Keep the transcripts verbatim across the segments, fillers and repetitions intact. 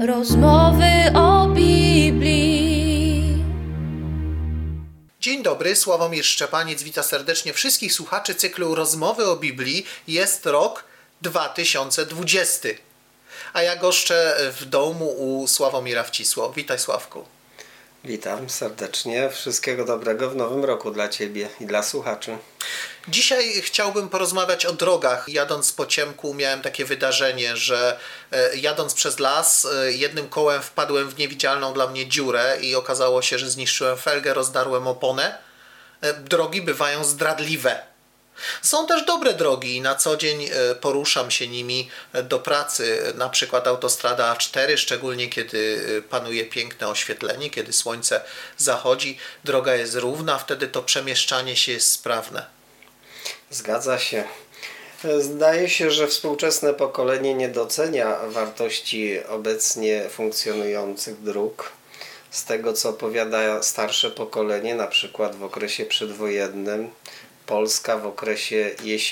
Rozmowy o Biblii. Dzień dobry, Sławomir Szczepaniec, witam serdecznie wszystkich słuchaczy cyklu Rozmowy o Biblii. Jest rok dwa tysiące dwudziesty, a ja goszczę w domu u Sławomira Wcisło. Witaj, Sławku. Witam serdecznie. Wszystkiego dobrego w nowym roku dla Ciebie i dla słuchaczy. Dzisiaj chciałbym porozmawiać o drogach. Jadąc po ciemku miałem takie wydarzenie, że jadąc przez las jednym kołem wpadłem w niewidzialną dla mnie dziurę i okazało się, że zniszczyłem felgę, rozdarłem oponę. Drogi bywają zdradliwe. Są też dobre drogi i na co dzień poruszam się nimi do pracy, na przykład autostrada A cztery, szczególnie kiedy panuje piękne oświetlenie, kiedy słońce zachodzi, droga jest równa, wtedy to przemieszczanie się jest sprawne. Zgadza się. Zdaje się, że współczesne pokolenie nie docenia wartości obecnie funkcjonujących dróg. Z tego, co opowiada starsze pokolenie, na przykład w okresie przedwojennym, Polska w okresie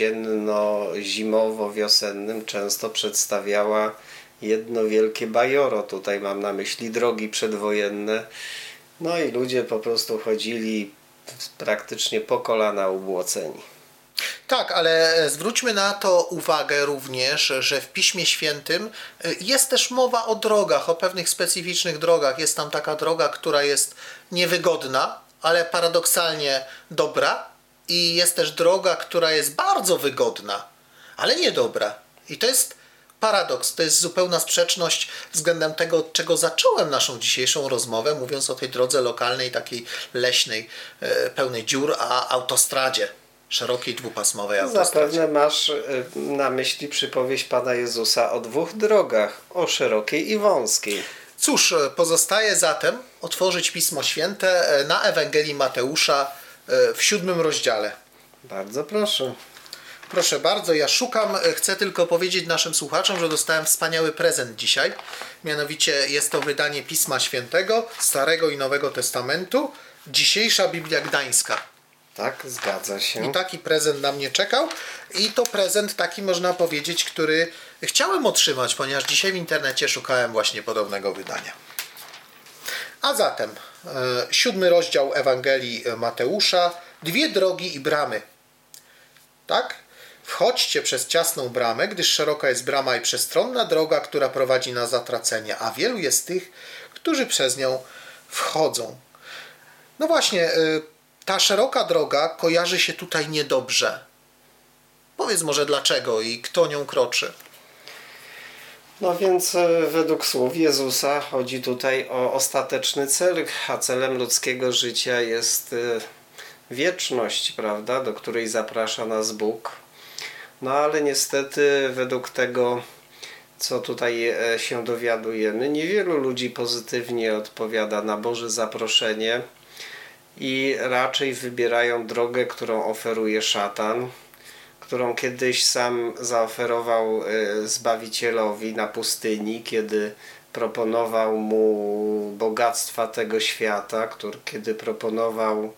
jesienno-zimowo-wiosennym często przedstawiała jedno wielkie bajoro. Tutaj mam na myśli drogi przedwojenne. No i ludzie po prostu chodzili praktycznie po kolana ubłoceni. Tak, ale zwróćmy na to uwagę również, że w Piśmie Świętym jest też mowa o drogach, o pewnych specyficznych drogach. Jest tam taka droga, która jest niewygodna, ale paradoksalnie dobra. I jest też droga, która jest bardzo wygodna, ale niedobra. I to jest paradoks, to jest zupełna sprzeczność względem tego, od czego zacząłem naszą dzisiejszą rozmowę, mówiąc o tej drodze lokalnej, takiej leśnej, pełnej dziur, a autostradzie, szerokiej, dwupasmowej autostradzie. Zapewne masz na myśli przypowieść Pana Jezusa o dwóch drogach, o szerokiej i wąskiej. Cóż, pozostaje zatem otworzyć Pismo Święte na Ewangelii Mateusza w siódmym rozdziale. Bardzo proszę. Proszę bardzo, ja szukam, chcę tylko powiedzieć naszym słuchaczom, że dostałem wspaniały prezent dzisiaj. Mianowicie jest to wydanie Pisma Świętego, Starego i Nowego Testamentu, dzisiejsza Biblia Gdańska. Tak, zgadza się. I taki prezent na mnie czekał. I to prezent taki, można powiedzieć, który chciałem otrzymać, ponieważ dzisiaj w internecie szukałem właśnie podobnego wydania. A zatem siódmy rozdział Ewangelii Mateusza, dwie drogi i bramy. Tak? Wchodźcie przez ciasną bramę, gdyż szeroka jest brama i przestronna droga, która prowadzi na zatracenie, a wielu jest tych, którzy przez nią wchodzą. No właśnie, ta szeroka droga kojarzy się tutaj niedobrze. Powiedz może dlaczego i kto nią kroczy. No więc według słów Jezusa chodzi tutaj o ostateczny cel, a celem ludzkiego życia jest wieczność, prawda, do której zaprasza nas Bóg. No ale niestety według tego, co tutaj się dowiadujemy, niewielu ludzi pozytywnie odpowiada na Boże zaproszenie i raczej wybierają drogę, którą oferuje szatan, którą kiedyś sam zaoferował Zbawicielowi na pustyni, kiedy proponował mu bogactwa tego świata, który, kiedy proponował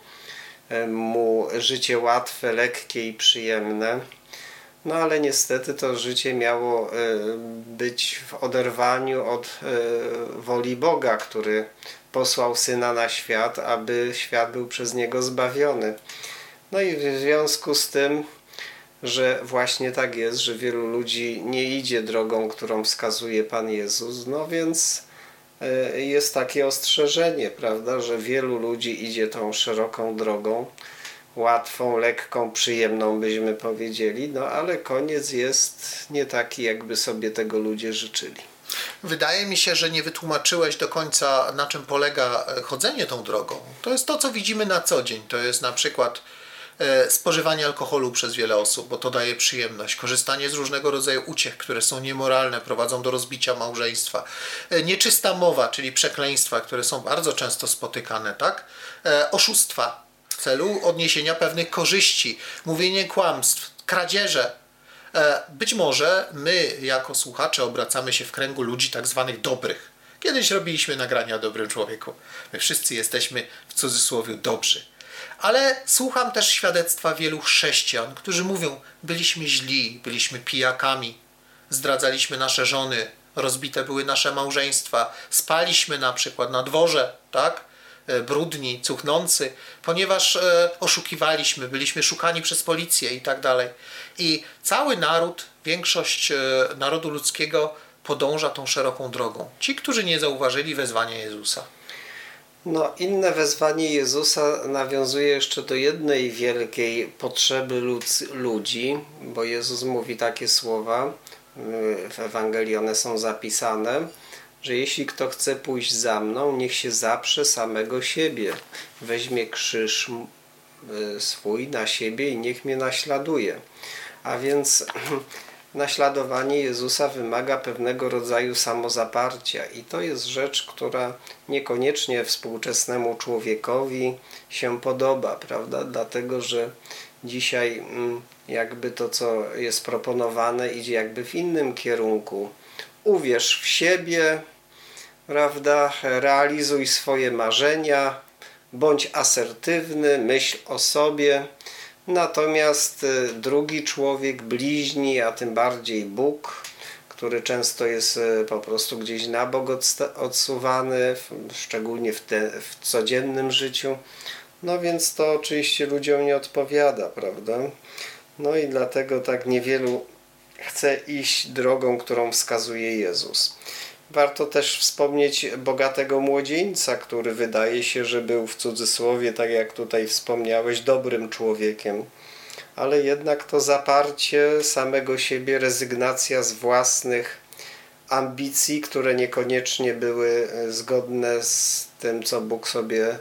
mu życie łatwe, lekkie i przyjemne. No ale niestety to życie miało być w oderwaniu od woli Boga, który posłał Syna na świat, aby świat był przez Niego zbawiony. No i w związku z tym, że właśnie tak jest, że wielu ludzi nie idzie drogą, którą wskazuje Pan Jezus, no więc jest takie ostrzeżenie, prawda, że wielu ludzi idzie tą szeroką drogą, łatwą, lekką, przyjemną byśmy powiedzieli, no ale koniec jest nie taki, jakby sobie tego ludzie życzyli. Wydaje mi się, że nie wytłumaczyłeś do końca, na czym polega chodzenie tą drogą. To jest to, co widzimy na co dzień. To jest na przykład spożywanie alkoholu przez wiele osób, bo to daje przyjemność. Korzystanie z różnego rodzaju uciech, które są niemoralne, prowadzą do rozbicia małżeństwa. Nieczysta mowa, czyli przekleństwa, które są bardzo często spotykane, tak? Oszustwa w celu odniesienia pewnych korzyści, mówienie kłamstw, kradzieże. Być może my, jako słuchacze, obracamy się w kręgu ludzi tak zwanych dobrych. Kiedyś robiliśmy nagrania o dobrym człowieku. My wszyscy jesteśmy w cudzysłowie dobrzy. Ale słucham też świadectwa wielu chrześcijan, którzy mówią, byliśmy źli, byliśmy pijakami, zdradzaliśmy nasze żony, rozbite były nasze małżeństwa, spaliśmy na przykład na dworze, tak? Brudni, cuchnący, ponieważ oszukiwaliśmy, byliśmy szukani przez policję i tak dalej. I cały naród, większość narodu ludzkiego podąża tą szeroką drogą. Ci, którzy nie zauważyli wezwania Jezusa. No, inne wezwanie Jezusa nawiązuje jeszcze do jednej wielkiej potrzeby ludz- ludzi, bo Jezus mówi takie słowa, w Ewangelii one są zapisane, że jeśli kto chce pójść za mną, niech się zaprze samego siebie, weźmie krzyż swój na siebie i niech mnie naśladuje. A więc naśladowanie Jezusa wymaga pewnego rodzaju samozaparcia i to jest rzecz, która niekoniecznie współczesnemu człowiekowi się podoba, prawda? Dlatego, że dzisiaj jakby to, co jest proponowane, idzie jakby w innym kierunku. Uwierz w siebie, prawda? Realizuj swoje marzenia, bądź asertywny, myśl o sobie. Natomiast drugi człowiek, bliźni, a tym bardziej Bóg, który często jest po prostu gdzieś na bok odsuwany, szczególnie w, te, w codziennym życiu, no więc to oczywiście ludziom nie odpowiada, prawda? No i dlatego tak niewielu chce iść drogą, którą wskazuje Jezus. Warto też wspomnieć bogatego młodzieńca, który wydaje się, że był w cudzysłowie, tak jak tutaj wspomniałeś, dobrym człowiekiem. Ale jednak to zaparcie samego siebie, rezygnacja z własnych ambicji, które niekoniecznie były zgodne z tym, co Bóg sobie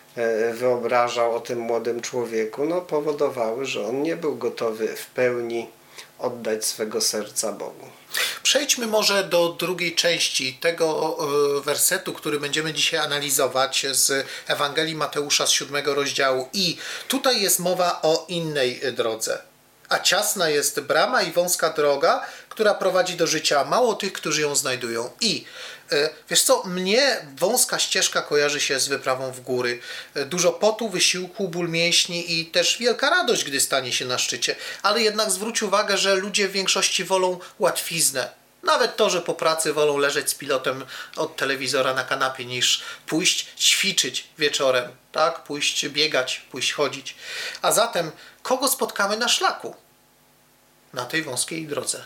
wyobrażał o tym młodym człowieku, no powodowały, że on nie był gotowy w pełni oddać swego serca Bogu. Przejdźmy może do drugiej części tego wersetu, który będziemy dzisiaj analizować z Ewangelii Mateusza z siódmego rozdziału. I tutaj jest mowa o innej drodze. A ciasna jest brama i wąska droga, która prowadzi do życia. Mało tych, którzy ją znajdują. I wiesz co, mnie wąska ścieżka kojarzy się z wyprawą w góry. Dużo potu, wysiłku, ból mięśni i też wielka radość, gdy stanie się na szczycie. Ale jednak zwróć uwagę, że ludzie w większości wolą łatwiznę. Nawet to, że po pracy wolą leżeć z pilotem od telewizora na kanapie, niż pójść ćwiczyć wieczorem, tak? Pójść biegać, pójść chodzić. A zatem, kogo spotkamy na szlaku? Na tej wąskiej drodze.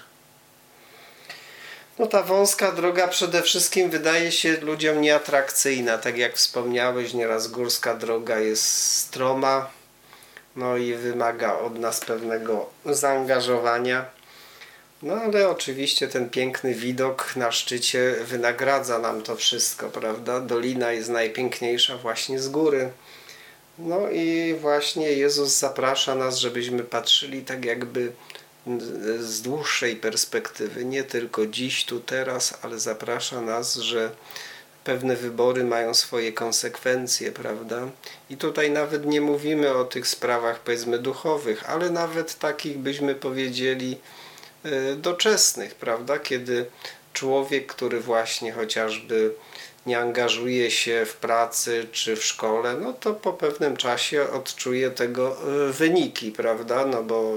No ta wąska droga przede wszystkim wydaje się ludziom nieatrakcyjna. Tak jak wspomniałeś, nieraz górska droga jest stroma, no i wymaga od nas pewnego zaangażowania. No ale oczywiście ten piękny widok na szczycie wynagradza nam to wszystko, prawda? Dolina jest najpiękniejsza właśnie z góry. No i właśnie Jezus zaprasza nas, żebyśmy patrzyli tak jakby z dłuższej perspektywy, nie tylko dziś, tu, teraz, ale zaprasza nas, że pewne wybory mają swoje konsekwencje, prawda? I tutaj nawet nie mówimy o tych sprawach, powiedzmy, duchowych, ale nawet takich, byśmy powiedzieli, doczesnych, prawda? Kiedy człowiek, który właśnie chociażby nie angażuje się w pracy czy w szkole, no to po pewnym czasie odczuje tego wyniki, prawda? No bo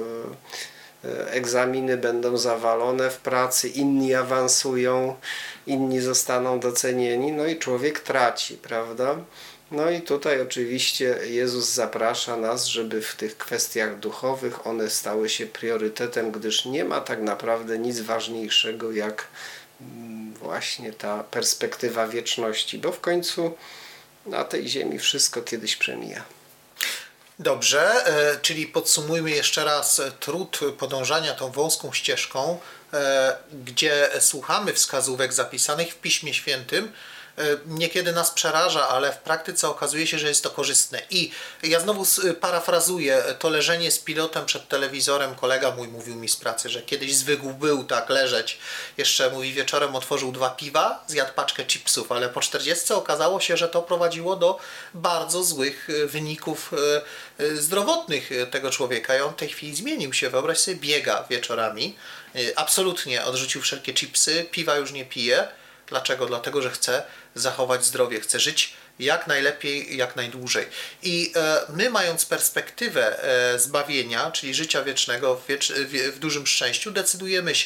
egzaminy będą zawalone w pracy, inni awansują, inni zostaną docenieni, no i człowiek traci, prawda? No i tutaj oczywiście Jezus zaprasza nas, żeby w tych kwestiach duchowych one stały się priorytetem, gdyż nie ma tak naprawdę nic ważniejszego jak właśnie ta perspektywa wieczności, bo w końcu na tej ziemi wszystko kiedyś przemija. Dobrze, czyli podsumujmy jeszcze raz trud podążania tą wąską ścieżką, gdzie słuchamy wskazówek zapisanych w Piśmie Świętym. Niekiedy nas przeraża, ale w praktyce okazuje się, że jest to korzystne. I ja znowu parafrazuję to leżenie z pilotem przed telewizorem. Kolega mój mówił mi z pracy, że kiedyś zwykł był tak leżeć. Jeszcze mówi, wieczorem otworzył dwa piwa, zjadł paczkę chipsów, ale po czterdziestce okazało się, że to prowadziło do bardzo złych wyników zdrowotnych tego człowieka. I on w tej chwili zmienił się. Wyobraź sobie, biega wieczorami. Absolutnie odrzucił wszelkie chipsy, piwa już nie pije. Dlaczego? Dlatego, że chce zachować zdrowie, chce żyć jak najlepiej, jak najdłużej. I e, my, mając perspektywę e, zbawienia, czyli życia wiecznego w, wiecz, w, w dużym szczęściu, decydujemy się.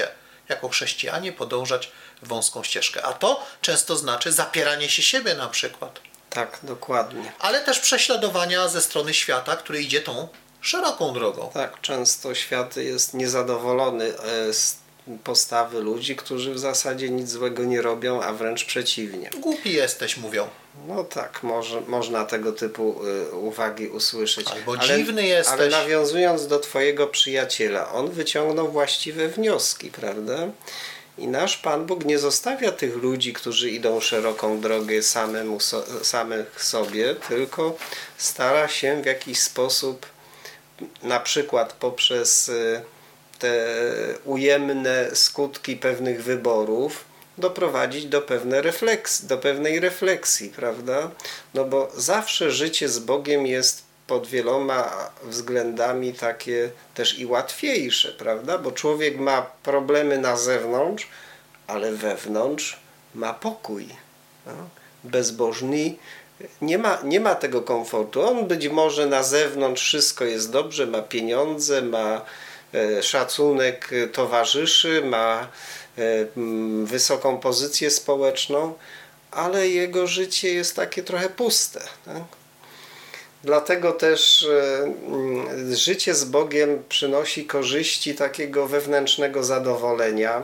jako chrześcijanie podążać wąską ścieżkę. A to często znaczy zapieranie się siebie na przykład. Tak, dokładnie. Ale też prześladowania ze strony świata, który idzie tą szeroką drogą. Tak, często świat jest niezadowolony z postawy ludzi, którzy w zasadzie nic złego nie robią, a wręcz przeciwnie. Głupi jesteś, mówią. No tak, może, można tego typu y, uwagi usłyszeć. Albo ale, dziwny jesteś. Ale nawiązując do twojego przyjaciela, on wyciągnął właściwe wnioski, prawda? I nasz Pan Bóg nie zostawia tych ludzi, którzy idą szeroką drogę samemu so, samych sobie, tylko stara się w jakiś sposób, na przykład poprzez y, te ujemne skutki pewnych wyborów, doprowadzić do, pewnej refleksji, do pewnej refleksji, prawda? No bo zawsze życie z Bogiem jest pod wieloma względami takie też i łatwiejsze, prawda? Bo człowiek ma problemy na zewnątrz, ale wewnątrz ma pokój. No? Bezbożny nie ma, nie ma tego komfortu. On być może na zewnątrz wszystko jest dobrze, ma pieniądze, ma e, szacunek towarzyszy, ma e, m, wysoką pozycję społeczną, ale jego życie jest takie trochę puste. Tak? Dlatego też y, życie z Bogiem przynosi korzyści takiego wewnętrznego zadowolenia.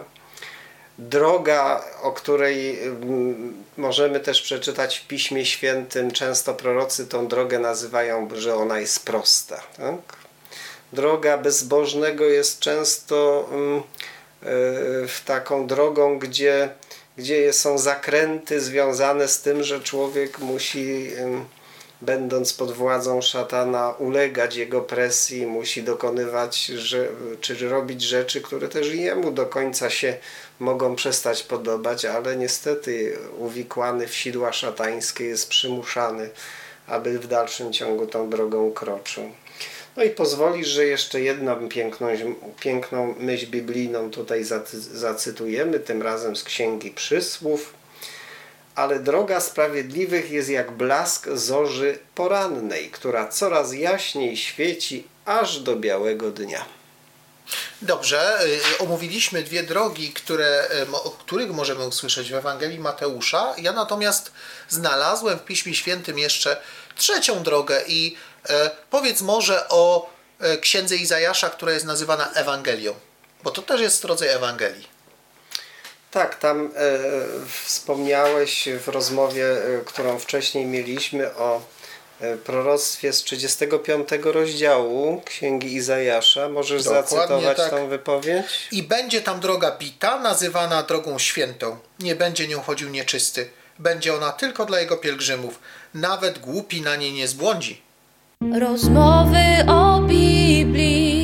Droga, o której y, możemy też przeczytać w Piśmie Świętym, często prorocy tą drogę nazywają, że ona jest prosta. Tak? Droga bezbożnego jest często y, y, taką drogą, gdzie, gdzie są zakręty związane z tym, że człowiek musi... Y, będąc pod władzą szatana, ulegać jego presji, musi dokonywać, że, czy robić rzeczy, które też jemu do końca się mogą przestać podobać, ale niestety uwikłany w sidła szatańskie jest przymuszany, aby w dalszym ciągu tą drogą kroczył. No i pozwolisz, że jeszcze jedną piękną, piękną myśl biblijną tutaj zacytujemy, tym razem z Księgi Przysłów. Ale droga sprawiedliwych jest jak blask zorzy porannej, która coraz jaśniej świeci aż do białego dnia. Dobrze, omówiliśmy dwie drogi, które, o których możemy usłyszeć w Ewangelii Mateusza. Ja natomiast znalazłem w Piśmie Świętym jeszcze trzecią drogę i e, powiedz może o e, księdze Izajasza, która jest nazywana Ewangelią, bo to też jest rodzaj Ewangelii. Tak, tam e, wspomniałeś w rozmowie, e, którą wcześniej mieliśmy, o e, proroctwie z trzydziestego piątego rozdziału Księgi Izajasza. Możesz Dokładnie zacytować tak. tą wypowiedź? I będzie tam droga bita, nazywana drogą świętą. Nie będzie nią chodził nieczysty. Będzie ona tylko dla jego pielgrzymów. Nawet głupi na niej nie zbłądzi. Rozmowy o Biblii.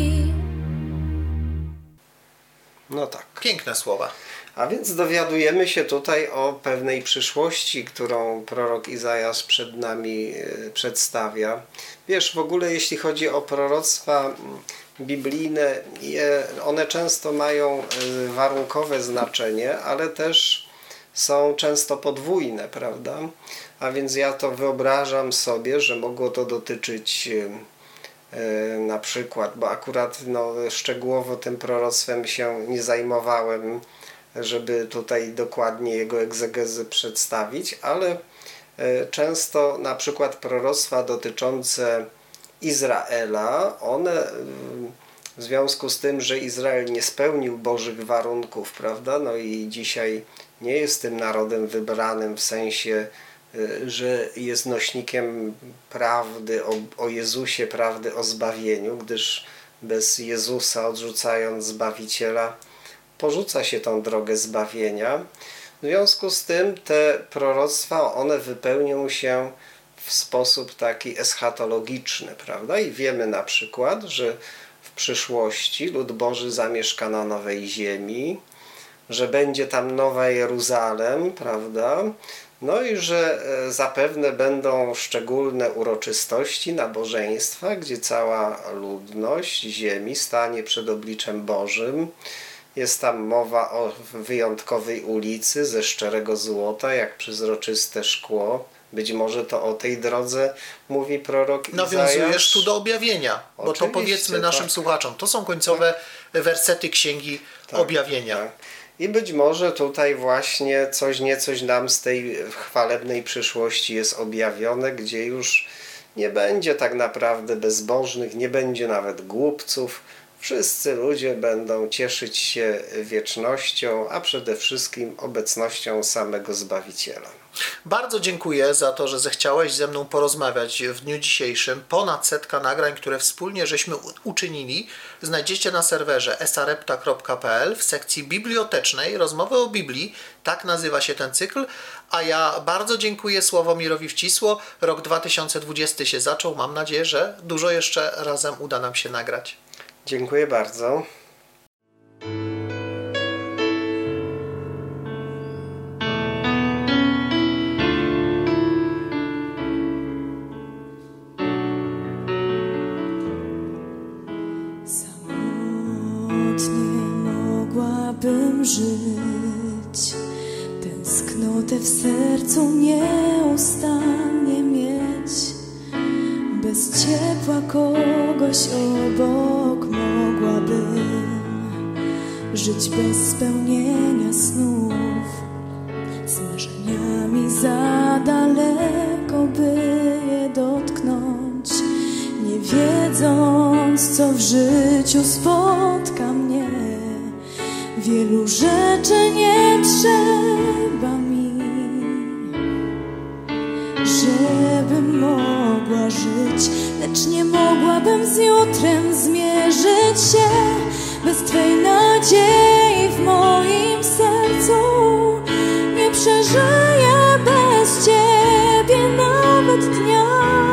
No tak. Piękne słowa. A więc dowiadujemy się tutaj o pewnej przyszłości, którą prorok Izajasz przed nami przedstawia. Wiesz, w ogóle jeśli chodzi o proroctwa biblijne, one często mają warunkowe znaczenie, ale też są często podwójne, prawda? A więc ja to wyobrażam sobie, że mogło to dotyczyć na przykład, bo akurat no, szczegółowo tym proroctwem się nie zajmowałem, żeby tutaj dokładnie jego egzegezy przedstawić, ale często na przykład proroctwa dotyczące Izraela, one w związku z tym, że Izrael nie spełnił Bożych warunków, prawda, no i dzisiaj nie jest tym narodem wybranym w sensie, że jest nośnikiem prawdy o, o Jezusie, prawdy o zbawieniu, gdyż bez Jezusa, odrzucając Zbawiciela, porzuca się tą drogę zbawienia. W związku z tym te proroctwa, one wypełnią się w sposób taki eschatologiczny, prawda? I wiemy na przykład, że w przyszłości lud Boży zamieszka na nowej ziemi, że będzie tam Nowa Jeruzalem, prawda? No i że zapewne będą szczególne uroczystości, nabożeństwa, gdzie cała ludność ziemi stanie przed obliczem Bożym. Jest tam mowa o wyjątkowej ulicy ze szczerego złota, jak przezroczyste szkło, Być może to o tej drodze mówi prorok Izajasz. Nawiązujesz tu do objawienia, bo Oczywiście, to powiedzmy naszym tak. słuchaczom. To są końcowe wersety Księgi Tak, Objawienia. tak. I być może tutaj właśnie coś niecoś nam z tej chwalebnej przyszłości jest objawione, gdzie już nie będzie tak naprawdę bezbożnych, nie będzie nawet głupców. Wszyscy ludzie będą cieszyć się wiecznością, a przede wszystkim obecnością samego Zbawiciela. Bardzo dziękuję za to, że zechciałeś ze mną porozmawiać w dniu dzisiejszym. Ponad setka nagrań, które wspólnie żeśmy uczynili, znajdziecie na serwerze esarepta kropka pe el w sekcji bibliotecznej Rozmowy o Biblii. Tak nazywa się ten cykl. A ja bardzo dziękuję Sławomirowi Wcisło. Rok dwa tysiące dwudziesty się zaczął. Mam nadzieję, że dużo jeszcze razem uda nam się nagrać. Dziękuję bardzo. Mogłabym żyć, tęsknotę w sercu nieustannie mieć. Bez ciepła kogoś obok mogłabym żyć bez spełnienia snów, z marzeniami za daleko, by je dotknąć, nie wiedząc, co w życiu spotka mnie. Wielu rzeczy nie trzeba mi, żebym mogła żyć, lecz nie mogłabym z jutrem zmierzyć się. Bez Twej nadziei w moim sercu nie przeżyję bez Ciebie nawet dnia.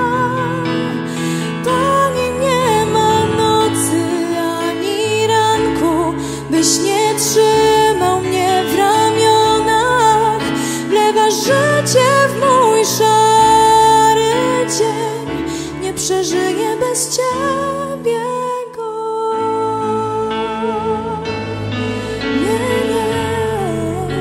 Panie, nie ma nocy ani ranku, byś nie trzymał mnie w ramionach. Wlewasz życie w mój szary dzień, nie przeżyję bez Ciebie go. Nie, nie.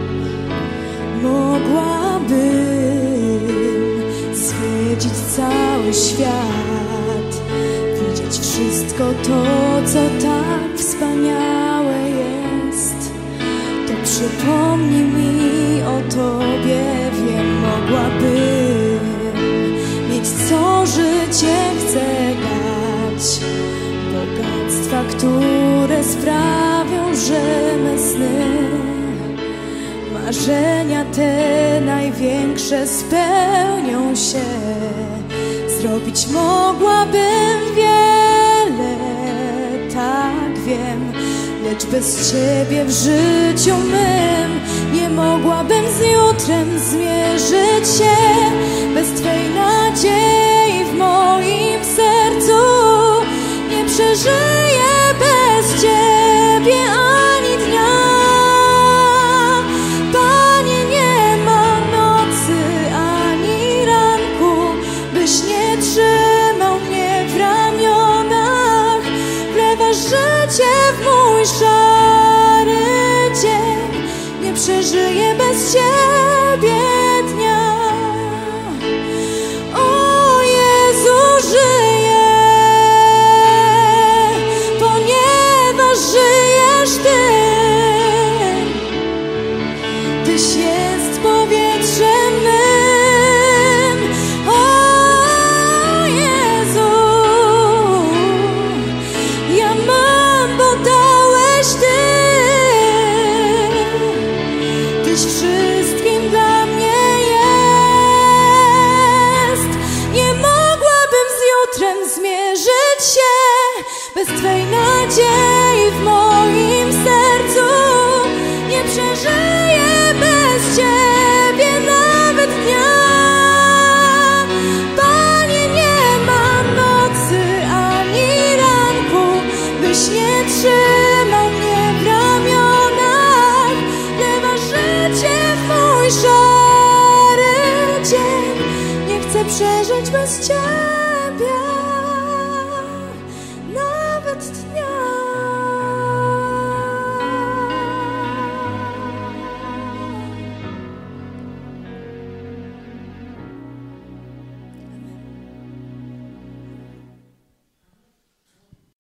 Mogłabym zwiedzić cały świat, widzieć wszystko to, co tak wspaniałe jest. To przypomnij mi o Tobie, wiem, mogłabym mieć, co życie chce dać. Bogactwa, które sprawią, że me sny, marzenia te największe spełnią się. Zrobić mogłabym wiele, tak wiem, lecz bez Ciebie w życiu mym nie mogłabym z jutrem zmierzyć się. Bez Twej nadziei w moim sercu nie przeżyję bez Ciebie ani dnia. Panie, nie ma nocy ani ranku, byś nie trzymał mnie w ramionach. Wlewasz życie w mój szary dzień, nie przeżyję bez Ciebie dnia. O Jezu, żyję, ponieważ żyjesz Ty. Tyś jest powietrzem mym. O Jezu, ja mam, bo dałeś Ty. Tyś wszystkim dla mnie jest. Nie mogłabym z jutrem zmierzyć się bez Twej nadziei w moim sercu. Nie przeżyję bez Ciebie nawet dnia. Panie, nie ma nocy ani ranku, byś nie trzymał mnie w ramionach. Wlewasz życie w mój szary dzień, nie chcę przeżyć bez Ciebie.